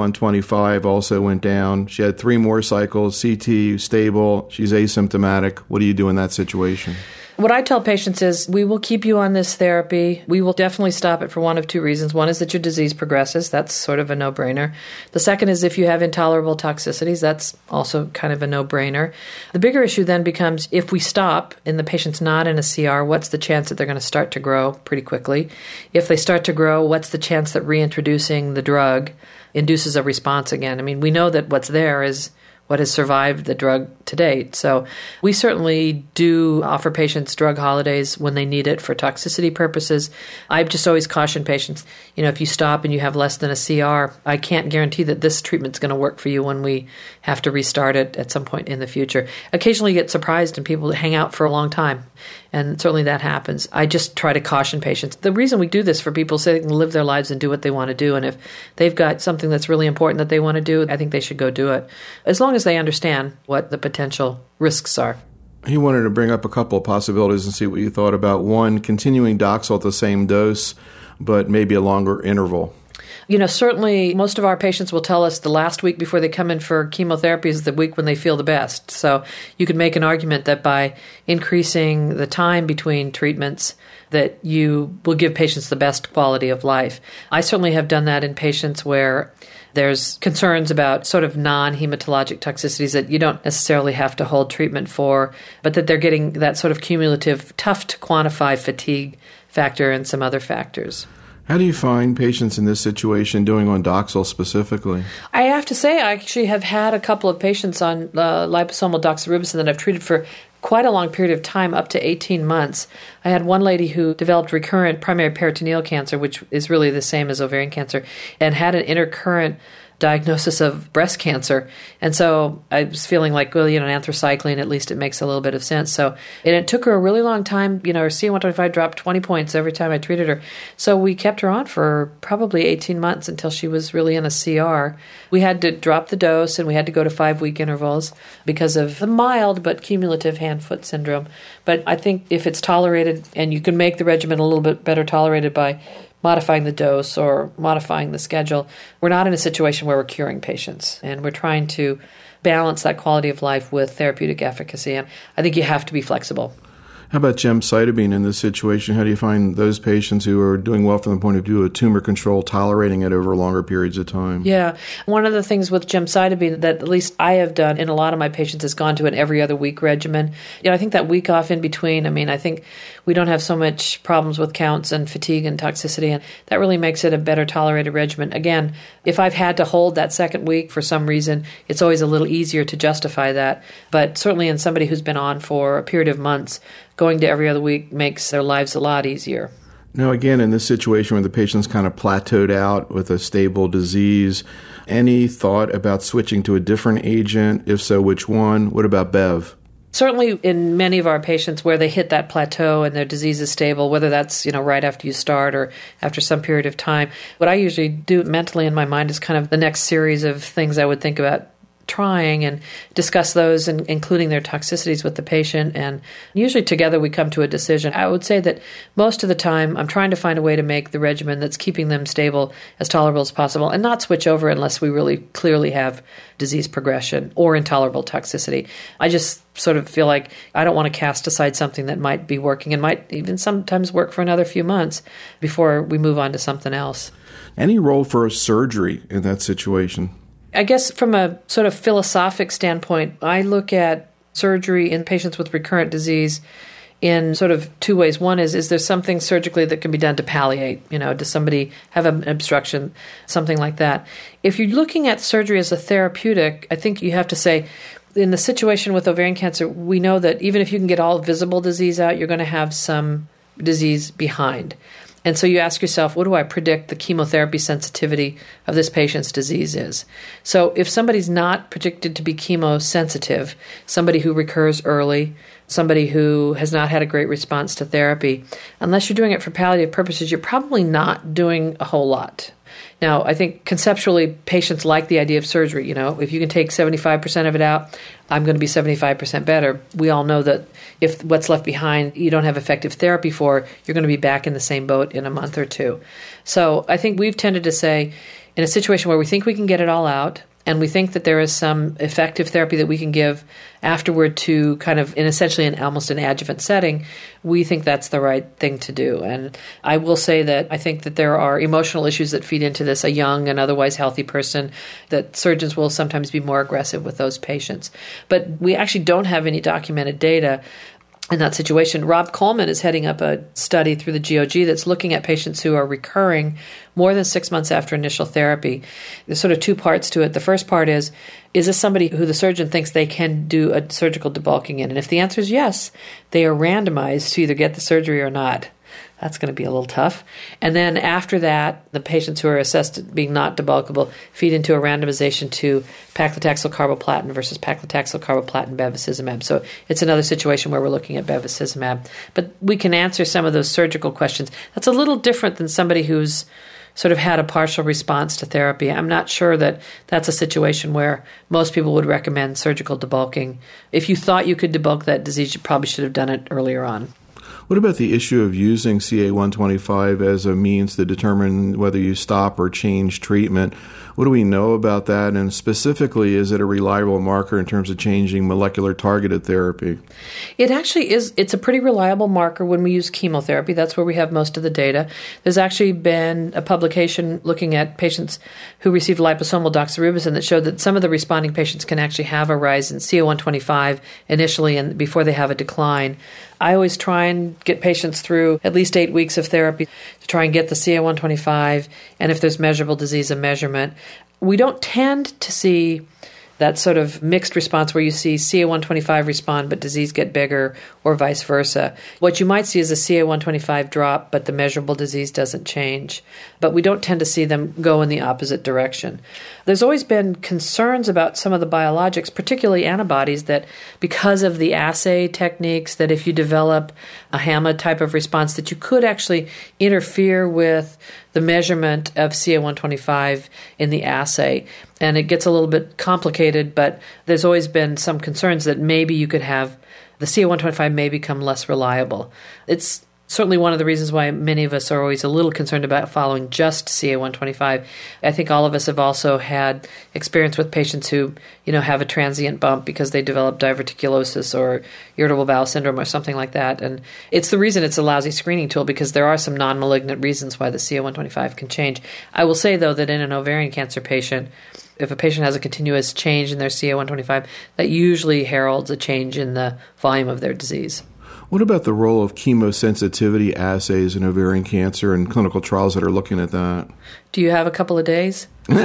CA-125 also went down. She had 3 more cycles, CT stable, she's asymptomatic. What do you do in that situation? What I tell patients is we will keep you on this therapy. We will definitely stop it for one of 2 reasons. One is that your disease progresses. That's sort of a no-brainer. The second is if you have intolerable toxicities. That's also kind of a no-brainer. The bigger issue then becomes if we stop and the patient's not in a CR, what's the chance that they're going to start to grow pretty quickly? If they start to grow, what's the chance that reintroducing the drug induces a response again? I mean, we know that what's there is what has survived the drug to date. So we certainly do offer patients drug holidays when they need it for toxicity purposes. I've just always cautioned patients, if you stop and you have less than a CR, I can't guarantee that this treatment's going to work for you when we have to restart it at some point in the future. Occasionally you get surprised and people hang out for a long time, and certainly that happens. I just try to caution patients. The reason we do this for people is so they can live their lives and do what they want to do, and if they've got something that's really important that they want to do, I think they should go do it, as long as they understand what the potential risks are. He wanted to bring up a couple of possibilities and see what you thought about. One, continuing Doxil at the same dose, but maybe a longer interval. Certainly most of our patients will tell us the last week before they come in for chemotherapy is the week when they feel the best. So you could make an argument that by increasing the time between treatments that you will give patients the best quality of life. I certainly have done that in patients where there's concerns about sort of non-hematologic toxicities that you don't necessarily have to hold treatment for, but that they're getting that sort of cumulative, tough to quantify fatigue factor and some other factors. How do you find patients in this situation doing on Doxil specifically? I have to say I actually have had a couple of patients on liposomal doxorubicin that I've treated for quite a long period of time, up to 18 months. I had one lady who developed recurrent primary peritoneal cancer, which is really the same as ovarian cancer, and had an intercurrent diagnosis of breast cancer. And so I was feeling like, anthracycline, at least it makes a little bit of sense. So, and it took her a really long time, her CA-125 dropped 20 points every time I treated her. So we kept her on for probably 18 months until she was really in a CR. We had to drop the dose and we had to go to 5-week intervals because of the mild but cumulative hand-foot syndrome. But I think if it's tolerated and you can make the regimen a little bit better tolerated by modifying the dose or modifying the schedule, we're not in a situation where we're curing patients. And we're trying to balance that quality of life with therapeutic efficacy. And I think you have to be flexible. How about gemcitabine in this situation? How do you find those patients who are doing well from the point of view of tumor control, tolerating it over longer periods of time? Yeah. One of the things with gemcitabine that at least I have done in a lot of my patients has gone to an every other week regimen. I think that week off in between, I think we don't have so much problems with counts and fatigue and toxicity, and that really makes it a better tolerated regimen. Again, if I've had to hold that second week for some reason, it's always a little easier to justify that. But certainly in somebody who's been on for a period of months, going to every other week makes their lives a lot easier. Now, again, in this situation where the patient's kind of plateaued out with a stable disease, any thought about switching to a different agent? If so, which one? What about Bev? Certainly in many of our patients where they hit that plateau and their disease is stable, whether that's right after you start or after some period of time, what I usually do mentally in my mind is kind of the next series of things I would think about trying and discuss those, and including their toxicities with the patient. And usually together we come to a decision. I would say that most of the time I'm trying to find a way to make the regimen that's keeping them stable as tolerable as possible and not switch over unless we really clearly have disease progression or intolerable toxicity. I just sort of feel like I don't want to cast aside something that might be working and might even sometimes work for another few months before we move on to something else. Any role for a surgery in that situation? I guess from a sort of philosophic standpoint, I look at surgery in patients with recurrent disease in sort of two ways. One is there something surgically that can be done to palliate? Does somebody have an obstruction, something like that? If you're looking at surgery as a therapeutic, I think you have to say, in the situation with ovarian cancer, we know that even if you can get all visible disease out, you're going to have some disease behind. And so you ask yourself, what do I predict the chemotherapy sensitivity of this patient's disease is? So if somebody's not predicted to be chemosensitive, somebody who recurs early, somebody who has not had a great response to therapy, unless you're doing it for palliative purposes, you're probably not doing a whole lot. Now, I think conceptually, patients like the idea of surgery. If you can take 75% of it out, I'm going to be 75% better. We all know that if what's left behind you don't have effective therapy for, you're going to be back in the same boat in a month or two. So I think we've tended to say, in a situation where we think we can get it all out, and we think that there is some effective therapy that we can give afterward to kind of in essentially almost an adjuvant setting, we think that's the right thing to do. And I will say that I think that there are emotional issues that feed into this. A young and otherwise healthy person, that surgeons will sometimes be more aggressive with those patients. But we actually don't have any documented data in that situation. Rob Coleman is heading up a study through the GOG that's looking at patients who are recurring more than 6 months after initial therapy. There's sort of two parts to it. The first part is this somebody who the surgeon thinks they can do a surgical debulking in? And if the answer is yes, they are randomized to either get the surgery or not. That's going to be a little tough. And then after that, the patients who are assessed as being not debulkable feed into a randomization to paclitaxel carboplatin versus paclitaxel carboplatin bevacizumab. So it's another situation where we're looking at bevacizumab. But we can answer some of those surgical questions. That's a little different than somebody who's sort of had a partial response to therapy. I'm not sure that that's a situation where most people would recommend surgical debulking. If you thought you could debulk that disease, you probably should have done it earlier on. What about the issue of using CA-125 as a means to determine whether you stop or change treatment? What do we know about that? And specifically, is it a reliable marker in terms of changing molecular targeted therapy? It actually is. It's a pretty reliable marker when we use chemotherapy. That's where we have most of the data. There's actually been a publication looking at patients who received liposomal doxorubicin that showed that some of the responding patients can actually have a rise in CA-125 initially and before they have a decline. I always try and get patients through at least 8 weeks of therapy to try and get the CA-125, and if there's measurable disease, a measurement. We don't tend to see that sort of mixed response where you see CA-125 respond but disease get bigger or vice versa. What you might see is a CA-125 drop but the measurable disease doesn't change. But we don't tend to see them go in the opposite direction. There's always been concerns about some of the biologics, particularly antibodies, that because of the assay techniques, that if you develop a HAMA type of response, that you could actually interfere with the measurement of CA-125 in the assay. And it gets a little bit complicated, but there's always been some concerns that maybe you could have the CA-125 may become less reliable. It's certainly one of the reasons why many of us are always a little concerned about following just CA-125. I think all of us have also had experience with patients who, have a transient bump because they develop diverticulosis or irritable bowel syndrome or something like that. And it's the reason it's a lousy screening tool, because there are some non-malignant reasons why the CA-125 can change. I will say, though, that in an ovarian cancer patient, if a patient has a continuous change in their CA-125, that usually heralds a change in the volume of their disease. What about the role of chemosensitivity assays in ovarian cancer and clinical trials that are looking at that? Do you have a couple of days?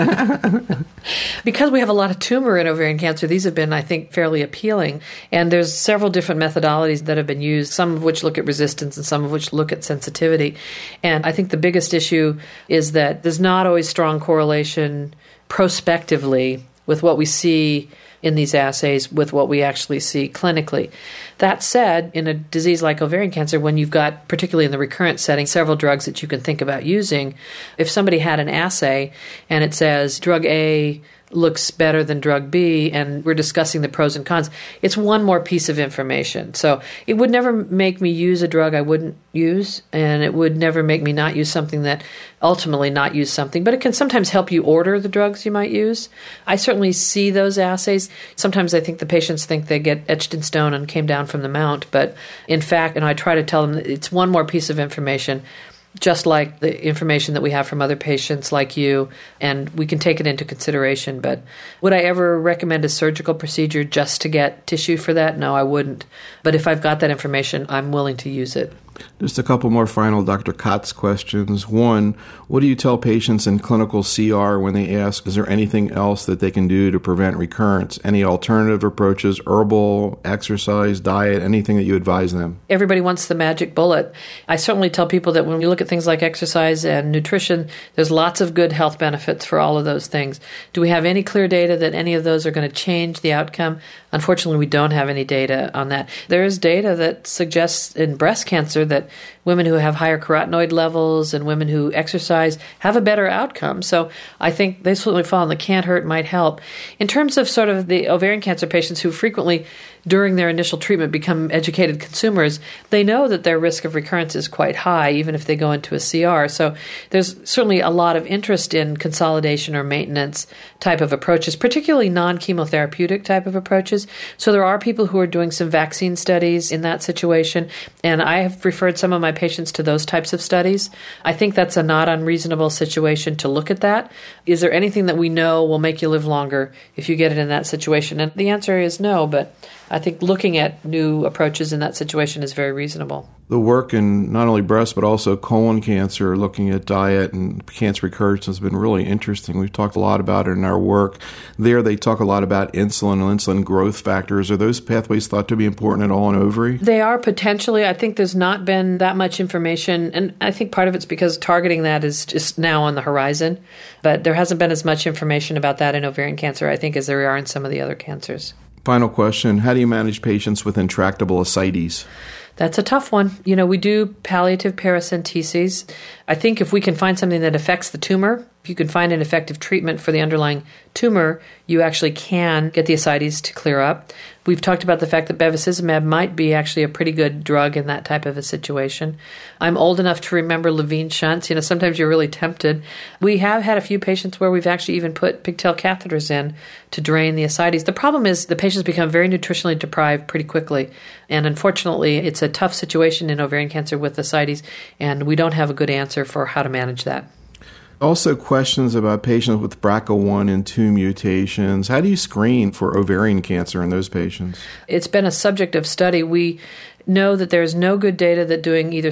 Because we have a lot of tumor in ovarian cancer, these have been, I think, fairly appealing. And there's several different methodologies that have been used, some of which look at resistance and some of which look at sensitivity. And I think the biggest issue is that there's not always strong correlation prospectively with what we see in these assays with what we actually see clinically. That said, in a disease like ovarian cancer, when you've got, particularly in the recurrent setting, several drugs that you can think about using, if somebody had an assay and it says drug A looks better than drug B, and we're discussing the pros and cons, it's one more piece of information. So it would never make me use a drug I wouldn't use, and it would never make me not use something that ultimately not use something. But it can sometimes help you order the drugs you might use. I certainly see those assays. Sometimes I think the patients think they get etched in stone and came down from the mount, but in fact, and I try to tell them that it's one more piece of information, just like the information that we have from other patients like you, and we can take it into consideration. But would I ever recommend a surgical procedure just to get tissue for that? No, I wouldn't. But if I've got that information, I'm willing to use it. Just a couple more final Dr. Kotz questions. One, what do you tell patients in clinical CR when they ask, is there anything else that they can do to prevent recurrence? Any alternative approaches, herbal, exercise, diet, anything that you advise them? Everybody wants the magic bullet. I certainly tell people that when you look at things like exercise and nutrition, there's lots of good health benefits for all of those things. Do we have any clear data that any of those are going to change the outcome? Unfortunately, we don't have any data on that. There is data that suggests in breast cancer that women who have higher carotenoid levels and women who exercise have a better outcome. So I think they certainly fall in the can't hurt, might help. In terms of sort of the ovarian cancer patients who frequently during their initial treatment become educated consumers, they know that their risk of recurrence is quite high, even if they go into a CR. So there's certainly a lot of interest in consolidation or maintenance type of approaches, particularly non-chemotherapeutic type of approaches. So there are people who are doing some vaccine studies in that situation, and I have referred some of my patients to those types of studies. I think that's a not unreasonable situation to look at that. Is there anything that we know will make you live longer if you get it in that situation? And the answer is no, but I think looking at new approaches in that situation is very reasonable. The work in not only breast but also colon cancer, looking at diet and cancer recurrence, has been really interesting. We've talked a lot about it in our work. There they talk a lot about insulin and insulin growth factors. Are those pathways thought to be important at all in ovary? They are potentially. I think there's not been that much information, and I think part of it's because targeting that is just now on the horizon. But there hasn't been as much information about that in ovarian cancer, I think, as there are in some of the other cancers. Final question, how do you manage patients with intractable ascites? That's a tough one. We do palliative paracenteses. I think if we can find something that affects the tumor, if you can find an effective treatment for the underlying tumor, you actually can get the ascites to clear up. We've talked about the fact that bevacizumab might be actually a pretty good drug in that type of a situation. I'm old enough to remember Levine shunts. Sometimes you're really tempted. We have had a few patients where we've actually even put pigtail catheters in to drain the ascites. The problem is the patients become very nutritionally deprived pretty quickly. And unfortunately, it's a tough situation in ovarian cancer with ascites, and we don't have a good answer for how to manage that. Also questions about patients with BRCA1 and 2 mutations. How do you screen for ovarian cancer in those patients? It's been a subject of study. We know that there's no good data that doing either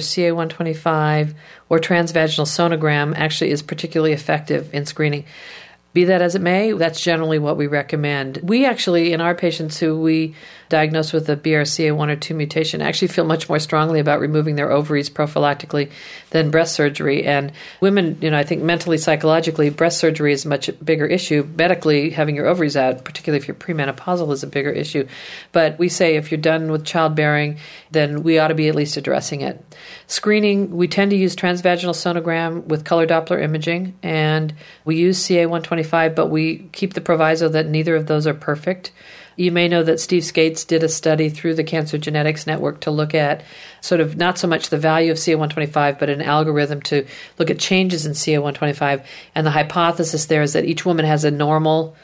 CA-125 or transvaginal sonogram actually is particularly effective in screening. Be that as it may, that's generally what we recommend. We actually, in our patients who we diagnose with a BRCA1 or 2 mutation, actually feel much more strongly about removing their ovaries prophylactically than breast surgery. And women, I think mentally, psychologically, breast surgery is a much bigger issue. Medically, having your ovaries out, particularly if you're premenopausal, is a bigger issue. But we say if you're done with childbearing, then we ought to be at least addressing it. Screening, we tend to use transvaginal sonogram with color Doppler imaging, and we use CA-125, but we keep the proviso that neither of those are perfect. You may know that Steve Skates did a study through the Cancer Genetics Network to look at sort of not so much the value of CA125, but an algorithm to look at changes in CA125. And the hypothesis there is that each woman has a normal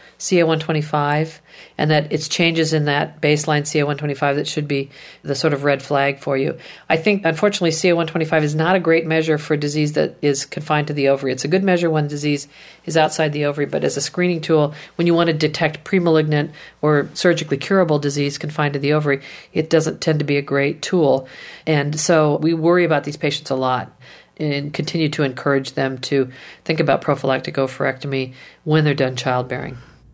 CA125 and that it's changes in that baseline CA125 that should be the sort of red flag for you. I think, unfortunately, CA125 is not a great measure for disease that is confined to the ovary. It's a good measure when disease is outside the ovary, but as a screening tool, when you want to detect premalignant or surgically curable disease confined to the ovary, it doesn't tend to be a great tool. And so we worry about these patients a lot and continue to encourage them to think about prophylactic oophorectomy when they're done childbearing.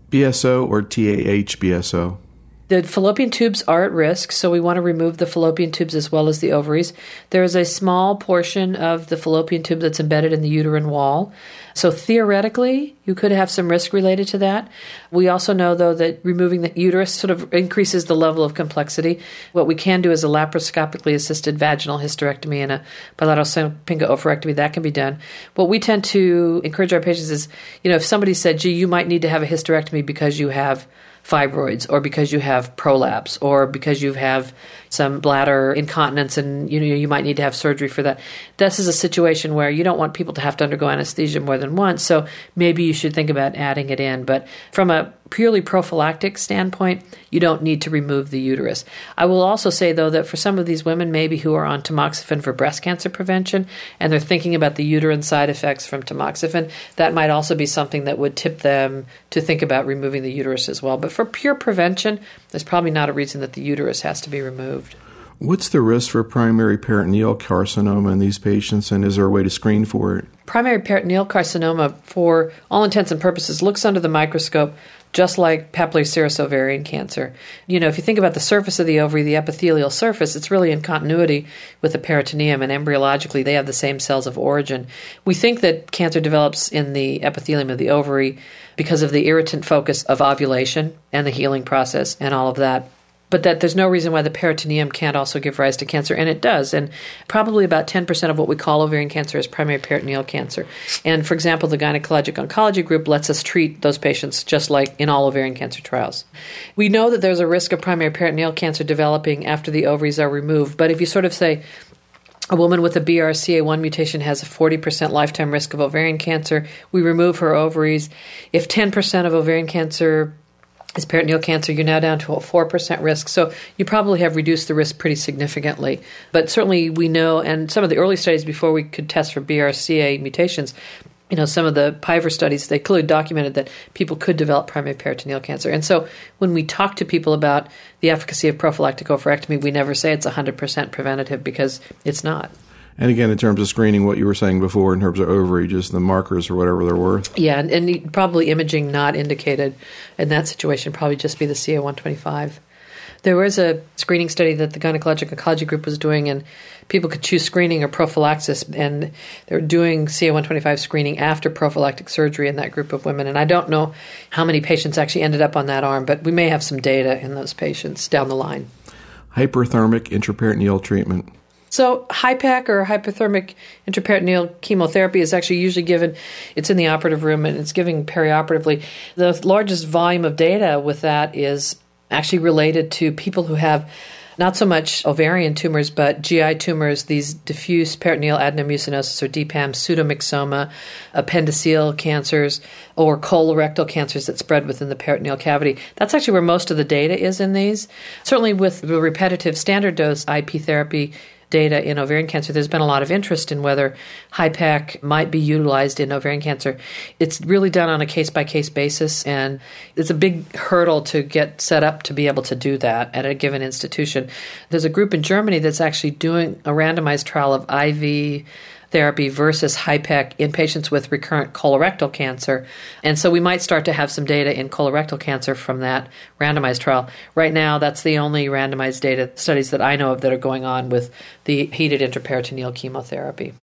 BSO or TAH-BSO? The fallopian tubes are at risk, so we want to remove the fallopian tubes as well as the ovaries. There is a small portion of the fallopian tube that's embedded in the uterine wall. So theoretically, you could have some risk related to that. We also know, though, that removing the uterus sort of increases the level of complexity. What we can do is a laparoscopically assisted vaginal hysterectomy and a bilateral Simpinga oophorectomy. That can be done. What we tend to encourage our patients is, if somebody said, gee, you might need to have a hysterectomy because you have fibroids or because you have prolapse or because you have some bladder incontinence and you might need to have surgery for that. This is a situation where you don't want people to have to undergo anesthesia more than once, so maybe you should think about adding it in. But from a purely prophylactic standpoint, you don't need to remove the uterus. I will also say, though, that for some of these women maybe who are on tamoxifen for breast cancer prevention and they're thinking about the uterine side effects from tamoxifen, that might also be something that would tip them to think about removing the uterus as well. But for pure prevention, there's probably not a reason that the uterus has to be removed. What's the risk for primary peritoneal carcinoma in these patients, and is there a way to screen for it? Primary peritoneal carcinoma, for all intents and purposes, looks under the microscope just like papillary serous ovarian cancer. If you think about the surface of the ovary, the epithelial surface, it's really in continuity with the peritoneum, and embryologically they have the same cells of origin. We think that cancer develops in the epithelium of the ovary because of the irritant focus of ovulation and the healing process and all of that. But that there's no reason why the peritoneum can't also give rise to cancer, and it does. And probably about 10% of what we call ovarian cancer is primary peritoneal cancer. And, for example, the Gynecologic Oncology Group lets us treat those patients just like in all ovarian cancer trials. We know that there's a risk of primary peritoneal cancer developing after the ovaries are removed, but if you sort of say a woman with a BRCA1 mutation has a 40% lifetime risk of ovarian cancer, we remove her ovaries. If 10% of ovarian cancer is peritoneal cancer, you're now down to a 4% risk. So you probably have reduced the risk pretty significantly. But certainly we know, and some of the early studies before we could test for BRCA mutations, some of the PIVR studies, they clearly documented that people could develop primary peritoneal cancer. And so when we talk to people about the efficacy of prophylactic oophorectomy, we never say it's 100% preventative because it's not. And again, in terms of screening, what you were saying before in terms of ovary, just the markers or whatever they're worth. Yeah, and probably imaging not indicated in that situation, probably just be the CA125. There was a screening study that the Gynecologic Oncology Group was doing, and people could choose screening or prophylaxis, and they're doing CA125 screening after prophylactic surgery in that group of women. And I don't know how many patients actually ended up on that arm, but we may have some data in those patients down the line. Hyperthermic intraperitoneal treatment. So HIPAC or hypothermic intraperitoneal chemotherapy is actually usually given, it's in the operative room and it's given perioperatively. The largest volume of data with that is actually related to people who have not so much ovarian tumors, but GI tumors, these diffuse peritoneal adenomucinosis or DPAM, pseudomyxoma, appendiceal cancers, or colorectal cancers that spread within the peritoneal cavity. That's actually where most of the data is in these. Certainly with the repetitive standard dose IP therapy data in ovarian cancer, there's been a lot of interest in whether HIPAC might be utilized in ovarian cancer. It's really done on a case-by-case basis, and it's a big hurdle to get set up to be able to do that at a given institution. There's a group in Germany that's actually doing a randomized trial of IV therapy versus HIPAC in patients with recurrent colorectal cancer. And so we might start to have some data in colorectal cancer from that randomized trial. Right now, that's the only randomized data studies that I know of that are going on with the heated intraperitoneal chemotherapy.